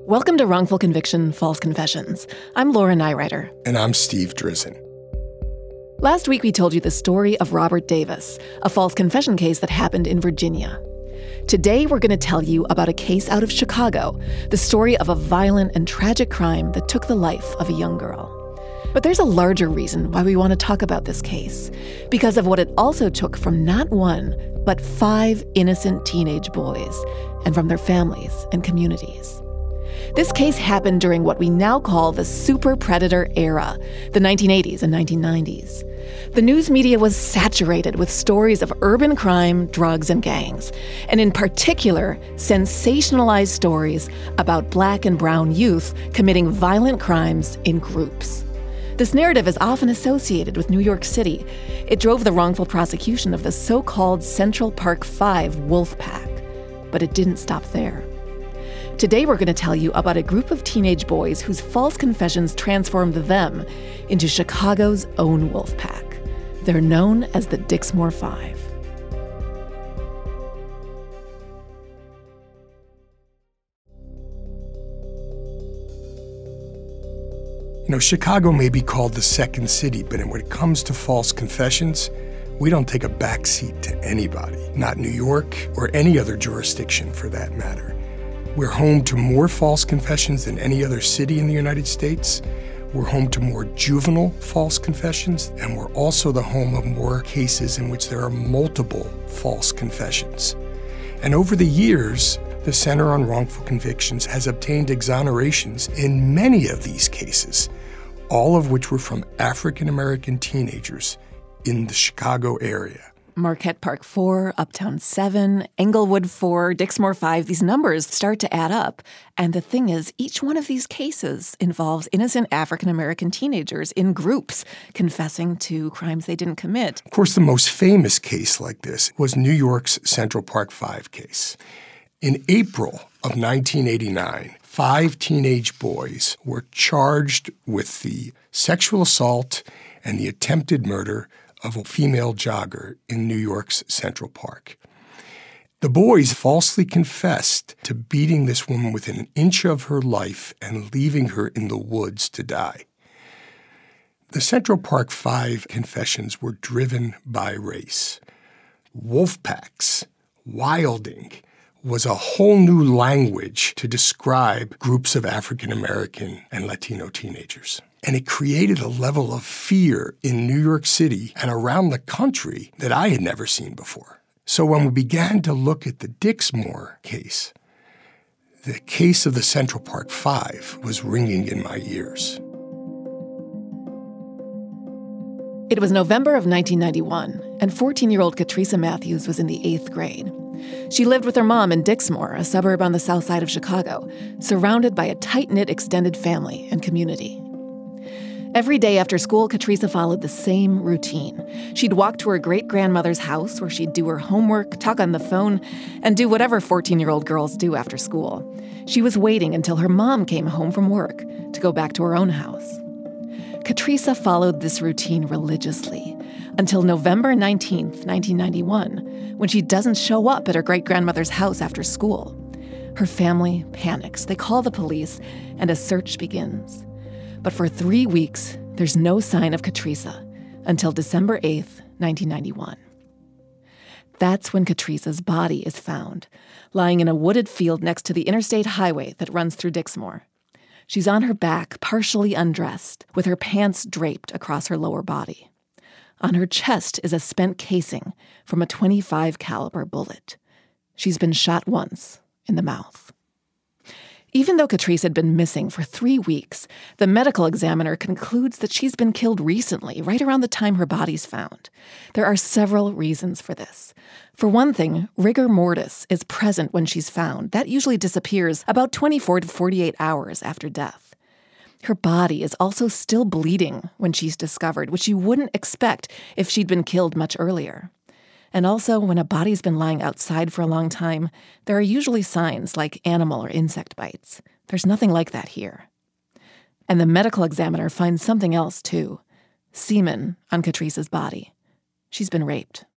Welcome to Wrongful Conviction, False Confessions. I'm Laura Nyrider. And I'm Steve Drizin. Last week we told you the story of Robert Davis, a false confession case that happened in Virginia. Today we're going to tell you about a case out of Chicago, the story of a violent and tragic crime that took the life of a young girl. But there's a larger reason why we want to talk about this case, because of what it also took from not one, but 5 innocent teenage boys, and from their families and communities. This case happened during what we now call the super predator era, the 1980s and 1990s. The news media was saturated with stories of urban crime, drugs, and gangs, and in particular, sensationalized stories about Black and brown youth committing violent crimes in groups. This narrative is often associated with New York City. It drove the wrongful prosecution of the so-called Central Park 5 wolf pack. But it didn't stop there. Today we're going to tell you about a group of teenage boys whose false confessions transformed them into Chicago's own wolf pack. They're known as the Dixmoor 5. Chicago may be called the second city, but when it comes to false confessions, we don't take a backseat to anybody, not New York or any other jurisdiction for that matter. We're home to more false confessions than any other city in the United States. We're home to more juvenile false confessions, and we're also the home of more cases in which there are multiple false confessions. And over the years, the Center on Wrongful Convictions has obtained exonerations in many of these cases, all of which were from African American teenagers in the Chicago area. Marquette Park 4, Uptown 7, Englewood 4, Dixmoor 5, these numbers start to add up. And the thing is, each one of these cases involves innocent African-American teenagers in groups confessing to crimes they didn't commit. Of course, the most famous case like this was New York's Central Park 5 case. In April of 1989, 5 teenage boys were charged with the sexual assault and the attempted murder of a female jogger in New York's Central Park. The boys falsely confessed to beating this woman within an inch of her life and leaving her in the woods to die. The Central Park 5 confessions were driven by race. Wolf packs, wilding, was a whole new language to describe groups of African American and Latino teenagers. And it created a level of fear in New York City and around the country that I had never seen before. So when we began to look at the Dixmoor case, the case of the Central Park 5 was ringing in my ears. It was November of 1991, and 14-year-old Katrisa Matthews was in the 8th grade. She lived with her mom in Dixmoor, a suburb on the south side of Chicago, surrounded by a tight-knit extended family and community. Every day after school, Katrisa followed the same routine. She'd walk to her great-grandmother's house where she'd do her homework, talk on the phone, and do whatever 14-year-old girls do after school. She was waiting until her mom came home from work to go back to her own house. Katrisa followed this routine religiously until November 19th, 1991, when she doesn't show up at her great-grandmother's house after school. Her family panics. They call the police, and a search begins. But for 3 weeks, there's no sign of Katrisa until December 8th, 1991. That's when Katrisa's body is found, lying in a wooded field next to the interstate highway that runs through Dixmoor. She's on her back, partially undressed, with her pants draped across her lower body. On her chest is a spent casing from a .25 caliber bullet. She's been shot once in the mouth. Even though Katrisa had been missing for 3 weeks, the medical examiner concludes that she's been killed recently, right around the time her body's found. There are several reasons for this. For one thing, rigor mortis is present when she's found. That usually disappears about 24 to 48 hours after death. Her body is also still bleeding when she's discovered, which you wouldn't expect if she'd been killed much earlier. And also, when a body's been lying outside for a long time, there are usually signs like animal or insect bites. There's nothing like that here. And the medical examiner finds something else, too. Semen on Katrisa's body. She's been raped.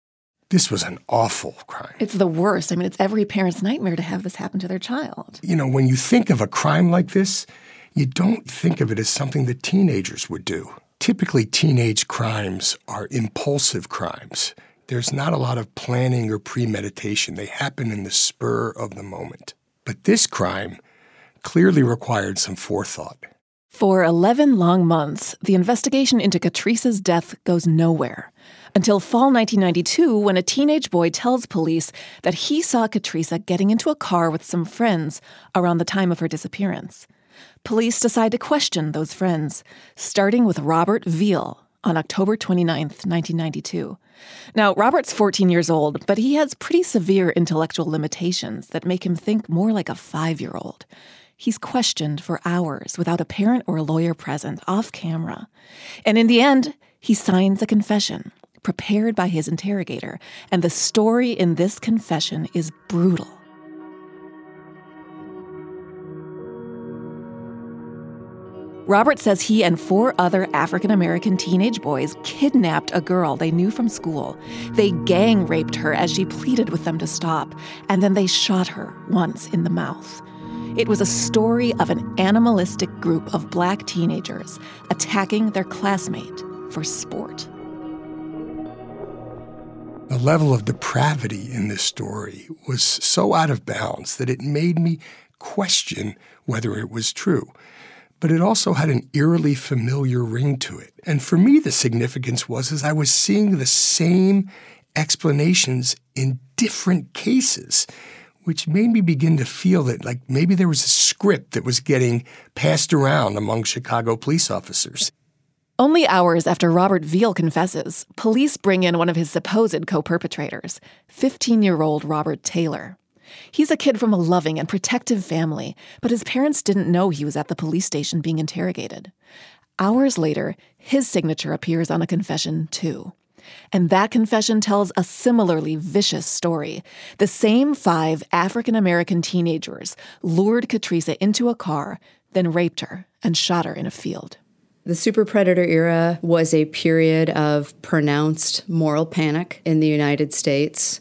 This was an awful crime. It's the worst. I mean, it's every parent's nightmare to have this happen to their child. You know, when you think of a crime like this, you don't think of it as something that teenagers would do. Typically, teenage crimes are impulsive crimes. There's not a lot of planning or premeditation. They happen in the spur of the moment. But this crime clearly required some forethought. For 11 long months, the investigation into Katrisa's death goes nowhere. Until fall 1992, when a teenage boy tells police that he saw Katrisa getting into a car with some friends around the time of her disappearance. Police decide to question those friends, starting with Robert Veal on October 29th, 1992. Now, Robert's 14 years old, but he has pretty severe intellectual limitations that make him think more like a 5-year-old. He's questioned for hours without a parent or a lawyer present, off camera. And in the end, he signs a confession, prepared by his interrogator. And the story in this confession is brutal. Robert says he and 4 other African-American teenage boys kidnapped a girl they knew from school. They gang raped her as she pleaded with them to stop, and then they shot her once in the mouth. It was a story of an animalistic group of Black teenagers attacking their classmate for sport. The level of depravity in this story was so out of bounds that it made me question whether it was true. But it also had an eerily familiar ring to it. And for me, the significance was I was seeing the same explanations in different cases, which made me begin to feel that like maybe there was a script that was getting passed around among Chicago police officers. Only hours after Robert Veal confesses, police bring in one of his supposed co-perpetrators, 15-year-old Robert Taylor. He's a kid from a loving and protective family, but his parents didn't know he was at the police station being interrogated. Hours later, his signature appears on a confession, too. And that confession tells a similarly vicious story. The same 5 African-American teenagers lured Katrisa into a car, then raped her and shot her in a field. The super predator era was a period of pronounced moral panic in the United States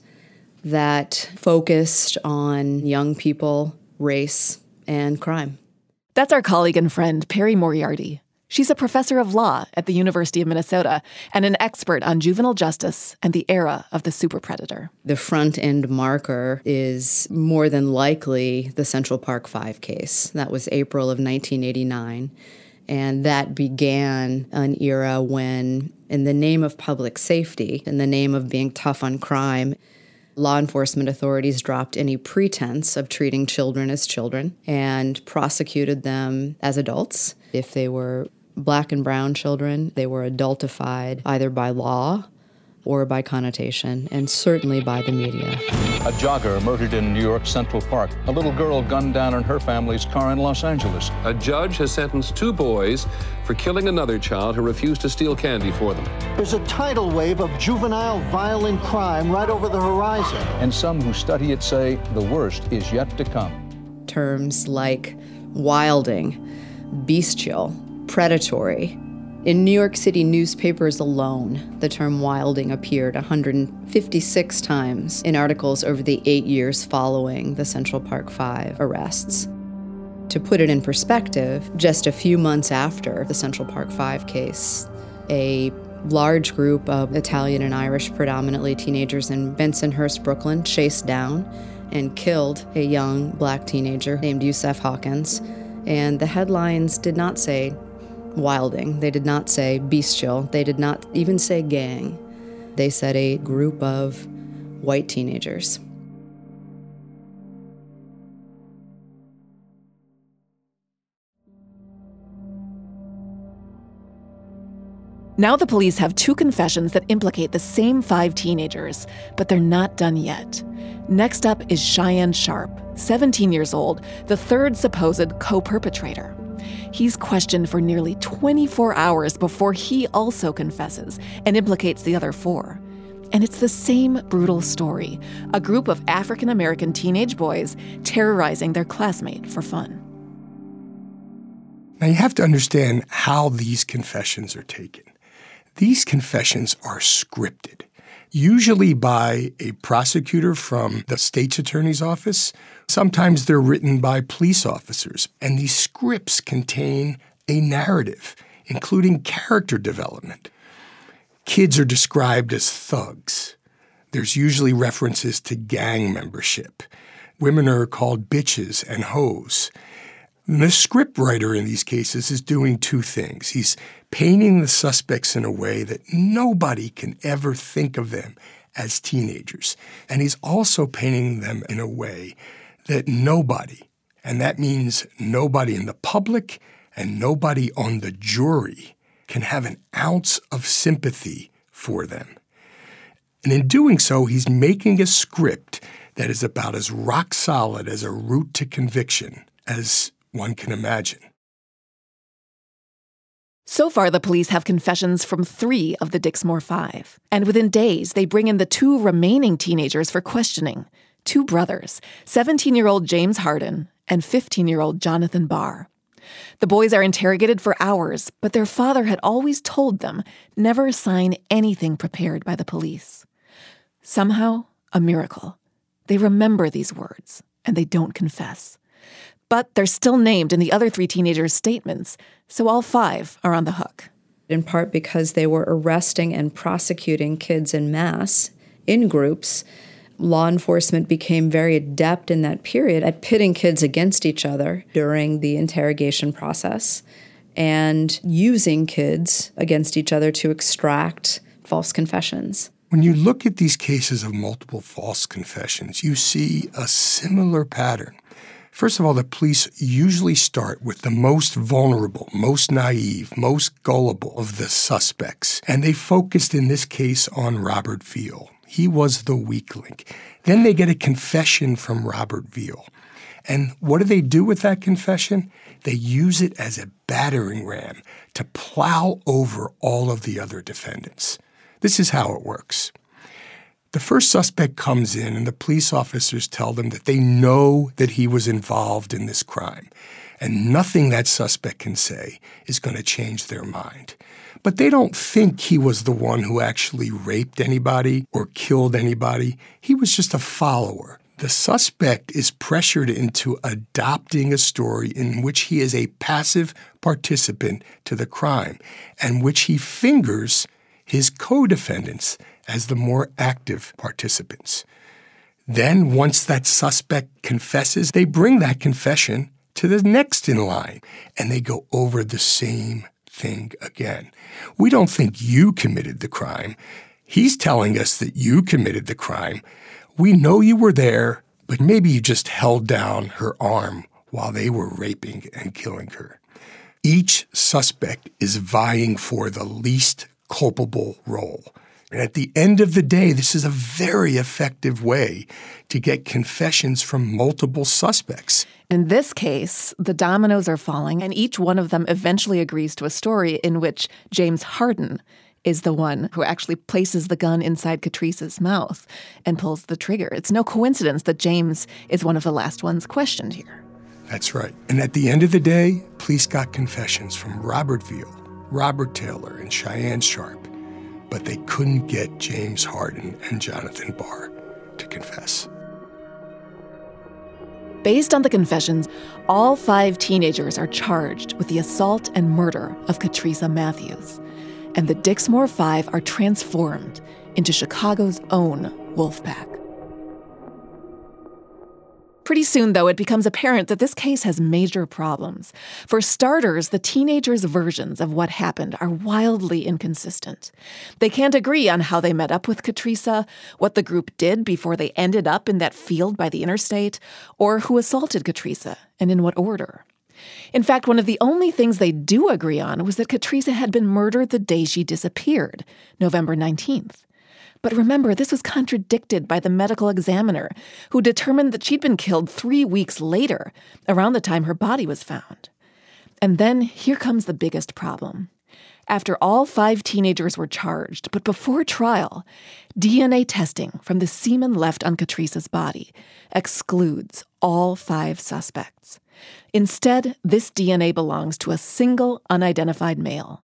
that focused on young people, race, and crime. That's our colleague and friend, Perry Moriarty. She's a professor of law at the University of Minnesota and an expert on juvenile justice and the era of the super predator. The front-end marker is more than likely the Central Park 5 case. That was April of 1989. And that began an era when, in the name of public safety, in the name of being tough on crime, law enforcement authorities dropped any pretense of treating children as children and prosecuted them as adults. If they were Black and brown children, they were adultified either by law or by connotation, and certainly by the media. A jogger murdered in New York Central Park. A little girl gunned down in her family's car in Los Angeles. A judge has sentenced 2 boys for killing another child who refused to steal candy for them. There's a tidal wave of juvenile violent crime right over the horizon. And some who study it say the worst is yet to come. Terms like wilding, bestial, predatory. In New York City newspapers alone, the term wilding appeared 156 times in articles over the 8 years following the Central Park 5 arrests. To put it in perspective, just a few months after the Central Park 5 case, a large group of Italian and Irish, predominantly teenagers in Bensonhurst, Brooklyn, chased down and killed a young Black teenager named Yusef Hawkins. And the headlines did not say wilding. They did not say bestial. They did not even say gang. They said a group of white teenagers. Now the police have 2 confessions that implicate the same 5 teenagers, but they're not done yet. Next up is Cheyenne Sharp, 17 years old, the 3rd supposed co-perpetrator. He's questioned for nearly 24 hours before he also confesses and implicates the other 4. And it's the same brutal story, a group of African-American teenage boys terrorizing their classmate for fun. Now you have to understand how these confessions are taken. These confessions are scripted. usually by a prosecutor from the state's attorney's office. Sometimes they're written by police officers. And these scripts contain a narrative, including character development. Kids are described as thugs. There's usually references to gang membership. Women are called bitches and hoes. The scriptwriter in these cases is doing two things. He's painting the suspects in a way that nobody can ever think of them as teenagers. And he's also painting them in a way that nobody, and that means nobody in the public and nobody on the jury, can have an ounce of sympathy for them. And in doing so, he's making a script that is about as rock solid as a route to conviction as one can imagine. So far, the police have confessions from 3 of the Dixmoor 5. And within days, they bring in the 2 remaining teenagers for questioning. 2 brothers, 17-year-old James Hardin and 15-year-old Jonathan Barr. The boys are interrogated for hours, but their father had always told them never sign anything prepared by the police. Somehow, a miracle. They remember these words, and they don't confess. But they're still named in the other 3 teenagers' statements, so all 5 are on the hook. In part because they were arresting and prosecuting kids en masse, in groups, law enforcement became very adept in that period at pitting kids against each other during the interrogation process and using kids against each other to extract false confessions. When you look at these cases of multiple false confessions, you see a similar pattern. First of all, the police usually start with the most vulnerable, most naive, most gullible of the suspects, and they focused in this case on Robert Veal. He was the weak link. Then they get a confession from Robert Veal. And what do they do with that confession? They use it as a battering ram to plow over all of the other defendants. This is how it works. The first suspect comes in and the police officers tell them that they know that he was involved in this crime, and nothing that suspect can say is going to change their mind. But they don't think he was the one who actually raped anybody or killed anybody. He was just a follower. The suspect is pressured into adopting a story in which he is a passive participant to the crime, and which he fingers his co-defendants as the more active participants. Then, once that suspect confesses, they bring that confession to the next in line, and they go over the same thing again. We don't think you committed the crime. He's telling us that you committed the crime. We know you were there, but maybe you just held down her arm while they were raping and killing her. Each suspect is vying for the least culpable role. And at the end of the day, this is a very effective way to get confessions from multiple suspects. In this case, the dominoes are falling, and each one of them eventually agrees to a story in which James Hardin is the one who actually places the gun inside Catrice's mouth and pulls the trigger. It's no coincidence that James is one of the last ones questioned here. That's right. And at the end of the day, police got confessions from Robert Veal, Robert Taylor, and Cheyenne Sharp, but they couldn't get James Hardin and Jonathan Barr to confess. Based on the confessions, all 5 teenagers are charged with the assault and murder of Catrice Matthews, and the Dixmoor 5 are transformed into Chicago's own wolf pack. Pretty soon, though, it becomes apparent that this case has major problems. For starters, the teenagers' versions of what happened are wildly inconsistent. They can't agree on how they met up with Catrice, what the group did before they ended up in that field by the interstate, or who assaulted Catrice, and in what order. In fact, one of the only things they do agree on was that Catrice had been murdered the day she disappeared, November 19th. But remember, this was contradicted by the medical examiner, who determined that she'd been killed 3 weeks later, around the time her body was found. And then here comes the biggest problem. After all 5 teenagers were charged, but before trial, DNA testing from the semen left on Catrice's body excludes all 5 suspects. Instead, this DNA belongs to a single unidentified male.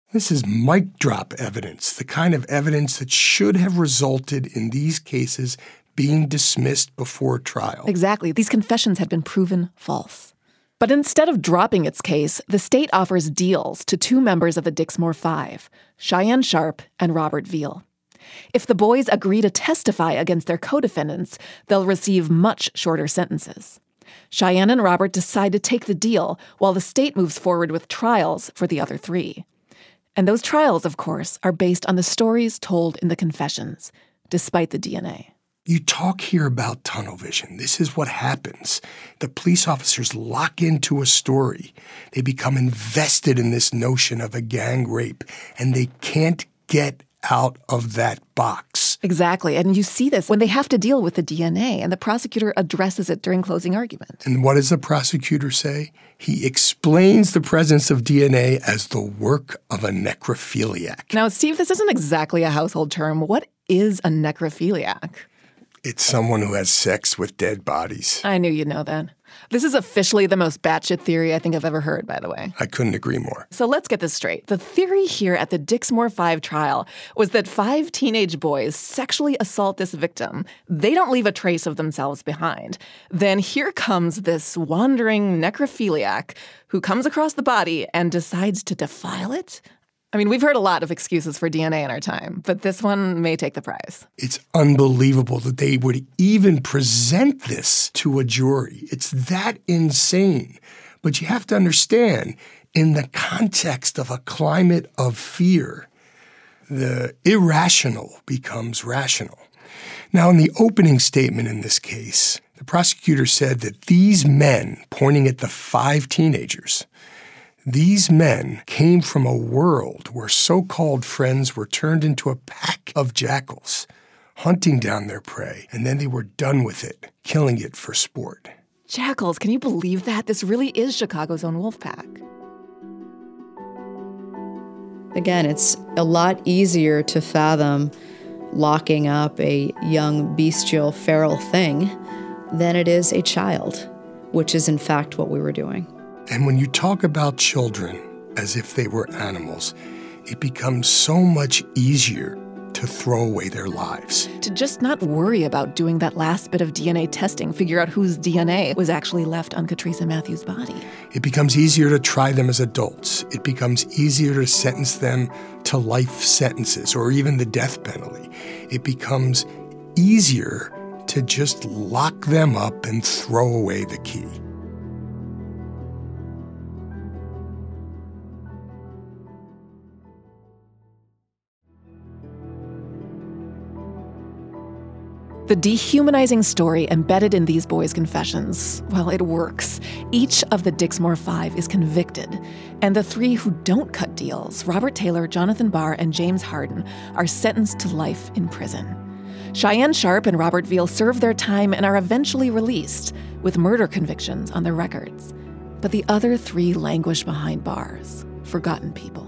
This is mic drop evidence, the kind of evidence that should have resulted in these cases being dismissed before trial. Exactly. These confessions had been proven false. But instead of dropping its case, the state offers deals to two members of the Dixmoor Five, Cheyenne Sharp and Robert Veal. If the boys agree to testify against their co-defendants, they'll receive much shorter sentences. Cheyenne and Robert decide to take the deal while the state moves forward with trials for the other three. And those trials, of course, are based on the stories told in the confessions, despite the DNA. You talk here about tunnel vision. This is what happens. The police officers lock into a story. They become invested in this notion of a gang rape, and they can't get out of that box. Exactly. And you see this when they have to deal with the DNA, and the prosecutor addresses it during closing argument. And what does the prosecutor say? He explains the presence of DNA as the work of a necrophiliac. Now, Steve, this isn't exactly a household term. What is a necrophiliac? It's someone who has sex with dead bodies. I knew you'd know that. This is officially the most batshit theory I think I've ever heard, by the way. I couldn't agree more. So let's get this straight. The theory here at the Dixmoor 5 trial was that 5 teenage boys sexually assault this victim. They don't leave a trace of themselves behind. Then here comes this wandering necrophiliac who comes across the body and decides to defile it? I mean, we've heard a lot of excuses for DNA in our time, but this one may take the prize. It's unbelievable that they would even present this to a jury. It's that insane. But you have to understand, in the context of a climate of fear, the irrational becomes rational. Now, in the opening statement in this case, the prosecutor said that these men, pointing at the 5 teenagers, these men came from a world where so-called friends were turned into a pack of jackals, hunting down their prey, and then they were done with it, killing it for sport. Jackals, can you believe that? This really is Chicago's own wolf pack. Again, it's a lot easier to fathom locking up a young, bestial, feral thing than it is a child, which is in fact what we were doing. And when you talk about children as if they were animals, it becomes so much easier to throw away their lives. To just not worry about doing that last bit of DNA testing, figure out whose DNA was actually left on Katrisa Matthews' body. It becomes easier to try them as adults. It becomes easier to sentence them to life sentences or even the death penalty. It becomes easier to just lock them up and throw away the key. The dehumanizing story embedded in these boys' confessions, well, it works. Each of the Dixmoor 5 is convicted, and the 3 who don't cut deals, Robert Taylor, Jonathan Barr, and James Hardin, are sentenced to life in prison. Cheyenne Sharp and Robert Veal serve their time and are eventually released, with murder convictions on their records. But the other 3 languish behind bars, forgotten people.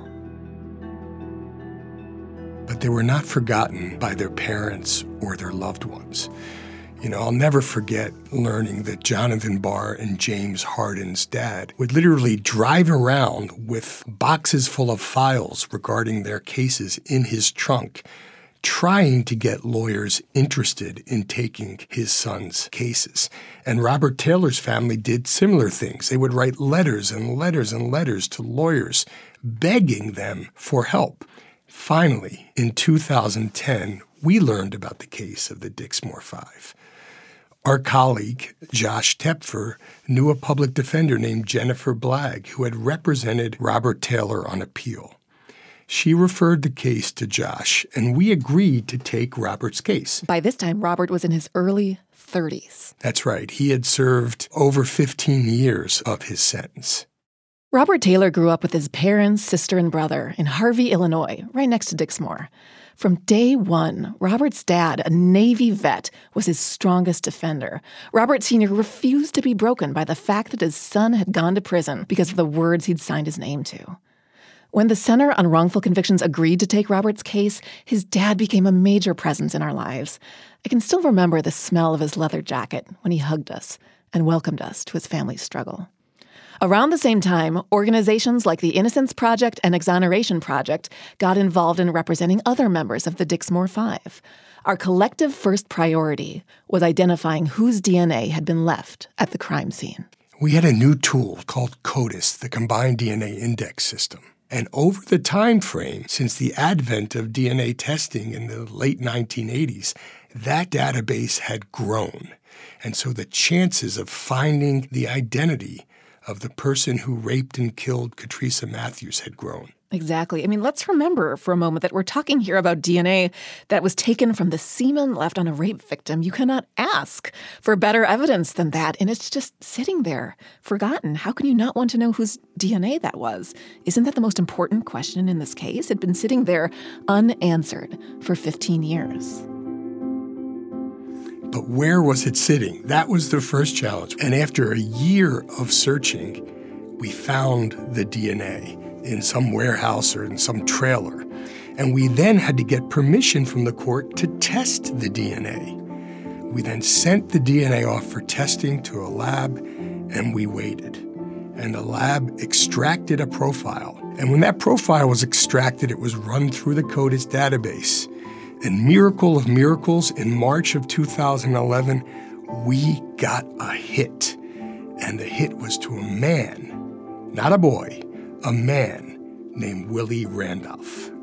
But they were not forgotten by their parents or their loved ones. I'll never forget learning that Jonathan Barr and James Hardin's dad would literally drive around with boxes full of files regarding their cases in his trunk, trying to get lawyers interested in taking his son's cases. And Robert Taylor's family did similar things. They would write letters and letters and letters to lawyers, begging them for help. Finally, in 2010, we learned about the case of the Dixmoor 5. Our colleague, Josh Tepfer, knew a public defender named Jennifer Blagg who had represented Robert Taylor on appeal. She referred the case to Josh, and we agreed to take Robert's case. By this time, Robert was in his early 30s. That's right. He had served over 15 years of his sentence. Robert Taylor grew up with his parents, sister, and brother in Harvey, Illinois, right next to Dixmoor. From day one, Robert's dad, a Navy vet, was his strongest defender. Robert Sr. refused to be broken by the fact that his son had gone to prison because of the words he'd signed his name to. When the Center on Wrongful Convictions agreed to take Robert's case, his dad became a major presence in our lives. I can still remember the smell of his leather jacket when he hugged us and welcomed us to his family's struggle. Around the same time, organizations like the Innocence Project and Exoneration Project got involved in representing other members of the Dixmoor Five. Our collective first priority was identifying whose DNA had been left at the crime scene. We had a new tool called CODIS, the Combined DNA Index System. And over the time frame since the advent of DNA testing in the late 1980s, that database had grown. And so the chances of finding the identity of the person who raped and killed Katrissa Matthews had grown. Exactly. I mean, let's remember for a moment that we're talking here about DNA that was taken from the semen left on a rape victim. You cannot ask for better evidence than that, and it's just sitting there, forgotten. How can you not want to know whose DNA that was? Isn't that the most important question in this case? It had been sitting there unanswered for 15 years. But where was it sitting? That was the first challenge. And after a year of searching, we found the DNA in some warehouse or in some trailer. And we then had to get permission from the court to test the DNA. We then sent the DNA off for testing to a lab, and we waited. And the lab extracted a profile. And when that profile was extracted, it was run through the CODIS database. And miracle of miracles, in March of 2011, we got a hit. And the hit was to a man, not a boy, a man named Willie Randolph.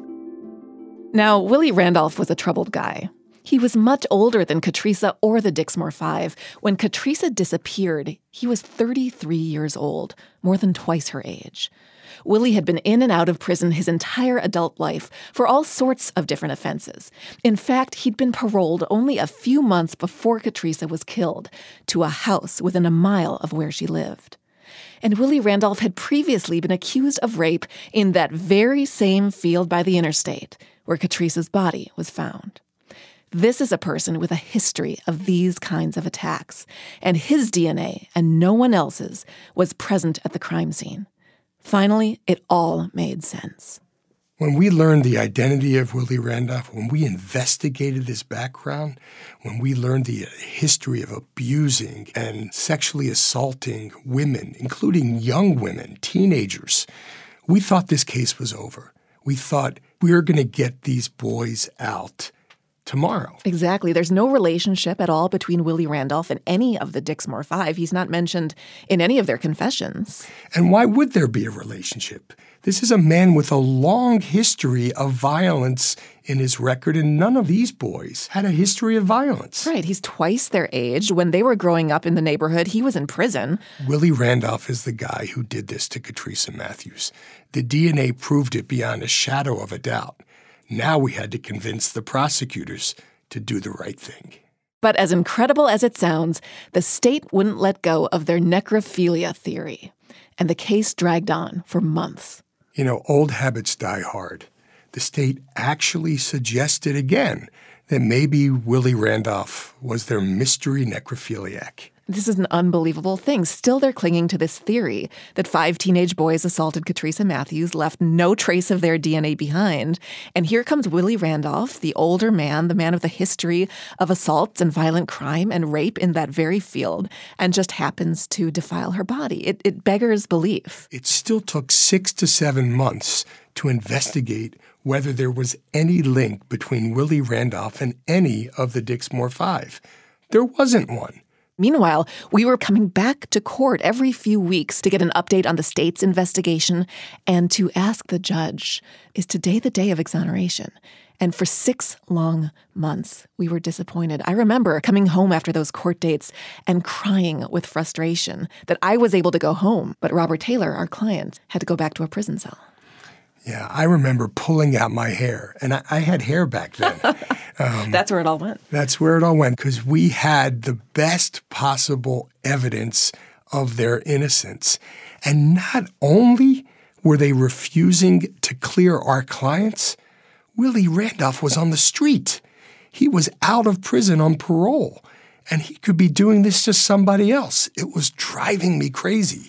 Now, Willie Randolph was a troubled guy. He was much older than Katrissa or the Dixmoor Five. When Katrissa disappeared, he was 33 years old, more than twice her age. Willie had been in and out of prison his entire adult life for all sorts of different offenses. In fact, he'd been paroled only a few months before Katrissa was killed to a house within a mile of where she lived. And Willie Randolph had previously been accused of rape in that very same field by the interstate where Katrissa's body was found. This is a person with a history of these kinds of attacks, and his DNA and no one else's was present at the crime scene. Finally, it all made sense. When we learned the identity of Willie Randolph, when we investigated his background, when we learned the history of abusing and sexually assaulting women, including young women, teenagers, we thought this case was over. We thought we were going to get these boys out tomorrow. Exactly. There's no relationship at all between Willie Randolph and any of the Dixmoor Five. He's not mentioned in any of their confessions. And why would there be a relationship? This is a man with a long history of violence in his record, and none of these boys had a history of violence. Right. He's twice their age. When they were growing up in the neighborhood, he was in prison. Willie Randolph is the guy who did this to Katrissa Matthews. The DNA proved it beyond a shadow of a doubt. Now we had to convince the prosecutors to do the right thing. But as incredible as it sounds, the state wouldn't let go of their necrophilia theory, and the case dragged on for months. You know, old habits die hard. The state actually suggested again that maybe Willie Randolph was their mystery necrophiliac. This is an unbelievable thing. Still, they're clinging to this theory that 5 teenage boys assaulted Katrissa Matthews, left no trace of their DNA behind. And here comes Willie Randolph, the older man, the man with a history of assaults and violent crime and rape in that very field, and just happens to defile her body. It beggars belief. It still took 6 to 7 months to investigate whether there was any link between Willie Randolph and any of the Dixmoor Five. There wasn't one. Meanwhile, we were coming back to court every few weeks to get an update on the state's investigation and to ask the judge, is today the day of exoneration? And for 6 long months, we were disappointed. I remember coming home after those court dates and crying with frustration that I was able to go home, but Robert Taylor, our client, had to go back to a prison cell. Yeah, I remember pulling out my hair, and I had hair back then. That's where it all went. That's where it all went, because we had the best possible evidence of their innocence. And not only were they refusing to clear our clients, Willie Randolph was on the street. He was out of prison on parole, and he could be doing this to somebody else. It was driving me crazy.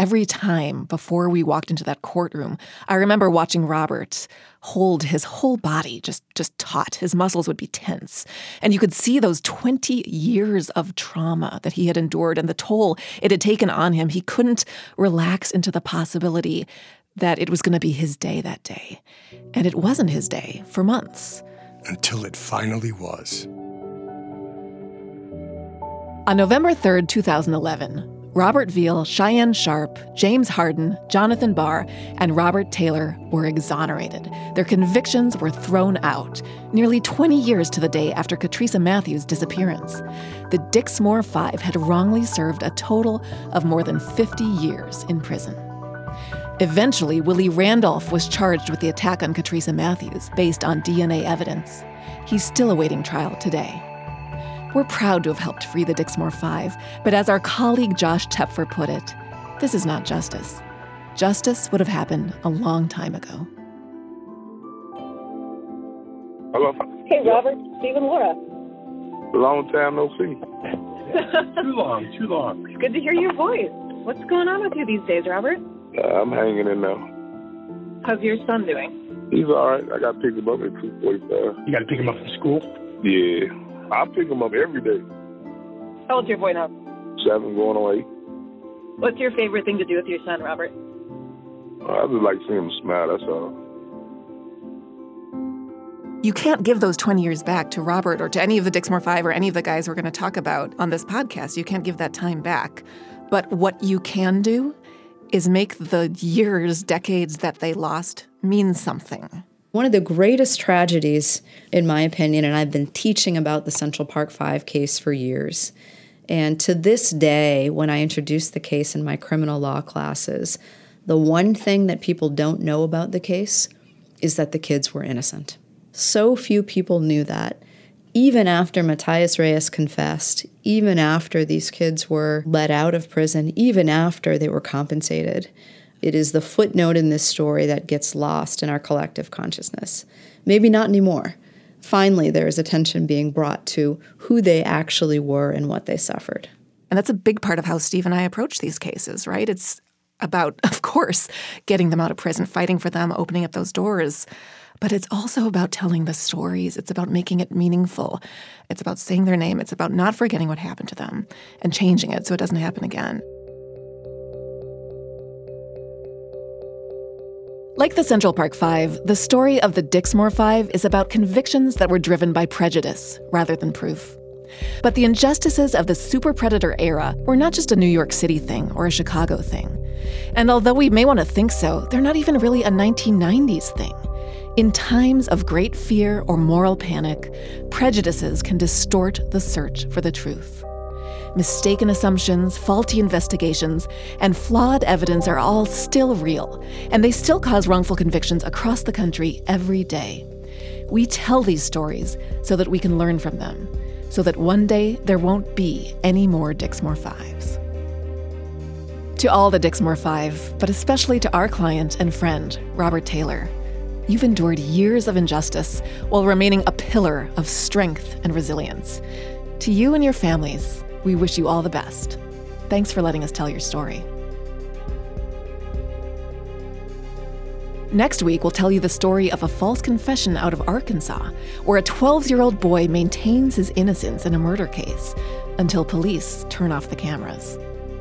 every time before we walked into that courtroom, I remember watching Robert hold his whole body just taut. His muscles would be tense. And you could see those 20 years of trauma that he had endured and the toll it had taken on him. He couldn't relax into the possibility that it was going to be his day that day. And it wasn't his day for months. Until it finally was. On November 3rd, 2011, Robert Veal, Cheyenne Sharp, James Harden, Jonathan Barr, and Robert Taylor were exonerated. Their convictions were thrown out, nearly 20 years to the day after Katrisa Matthews' disappearance. The Dixmoor Five had wrongly served a total of more than 50 years in prison. Eventually, Willie Randolph was charged with the attack on Katrisa Matthews based on DNA evidence. He's still awaiting trial today. We're proud to have helped free the Dixmoor Five, but as our colleague Josh Tepfer put it, this is not justice. Justice would have happened a long time ago. Hello. Hey, Robert, Steve and Laura. Long time no see. Too long. It's good to hear your voice. What's going on with you these days, Robert? I'm hanging in there. How's your son doing? He's all right. I got to pick him up at 2:45. You got to pick him up from school? Yeah. I pick him up every day. How old's your boy now? 7 going on 8. What's your favorite thing to do with your son, Robert? I just like seeing him smile, that's all. You can't give those 20 years back to Robert or to any of the Dixmoor Five or any of the guys we're going to talk about on this podcast. You can't give that time back. But what you can do is make the years, decades that they lost mean something. One of the greatest tragedies, in my opinion, and I've been teaching about the Central Park Five case for years, and to this day, when I introduce the case in my criminal law classes, the one thing that people don't know about the case is that the kids were innocent. So few people knew that. Even after Matthias Reyes confessed, even after these kids were let out of prison, even after they were compensated, it is the footnote in this story that gets lost in our collective consciousness. Maybe not anymore. Finally, there is attention being brought to who they actually were and what they suffered. And that's a big part of how Steve and I approach these cases, right? It's about, of course, getting them out of prison, fighting for them, opening up those doors. But it's also about telling the stories. It's about making it meaningful. It's about saying their name. It's about not forgetting what happened to them and changing it so it doesn't happen again. Like the Central Park Five, the story of the Dixmoor Five is about convictions that were driven by prejudice rather than proof. But the injustices of the super predator era were not just a New York City thing or a Chicago thing. And although we may want to think so, they're not even really a 1990s thing. In times of great fear or moral panic, prejudices can distort the search for the truth. Mistaken assumptions, faulty investigations, and flawed evidence are all still real, and they still cause wrongful convictions across the country every day. We tell these stories so that we can learn from them, so that one day there won't be any more Dixmoor Fives. To all the Dixmoor Five, but especially to our client and friend, Robert Taylor, you've endured years of injustice while remaining a pillar of strength and resilience. To you and your families, we wish you all the best. Thanks for letting us tell your story. Next week, we'll tell you the story of a false confession out of Arkansas, where a 12-year-old boy maintains his innocence in a murder case until police turn off the cameras.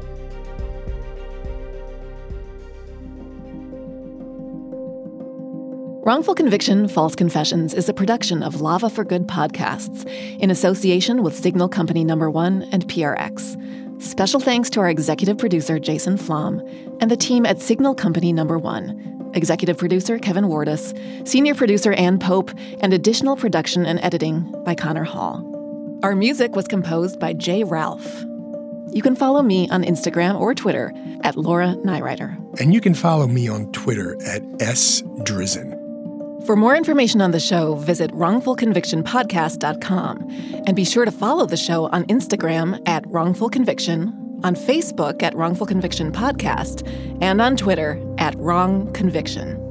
Wrongful Conviction, False Confessions is a production of Lava for Good podcasts in association with Signal Company No. 1 and PRX. Special thanks to our executive producer, Jason Flom, and the team at Signal Company No. 1, executive producer Kevin Wardus, senior producer Ann Pope, and additional production and editing by Connor Hall. Our music was composed by Jay Ralph. You can follow me on Instagram or Twitter at Laura Nyrider. And you can follow me on Twitter at @SDrizen. For more information on the show, visit wrongfulconvictionpodcast.com and be sure to follow the show on Instagram at Wrongful Conviction, on Facebook at Wrongful Conviction Podcast, and on Twitter at Wrong Conviction.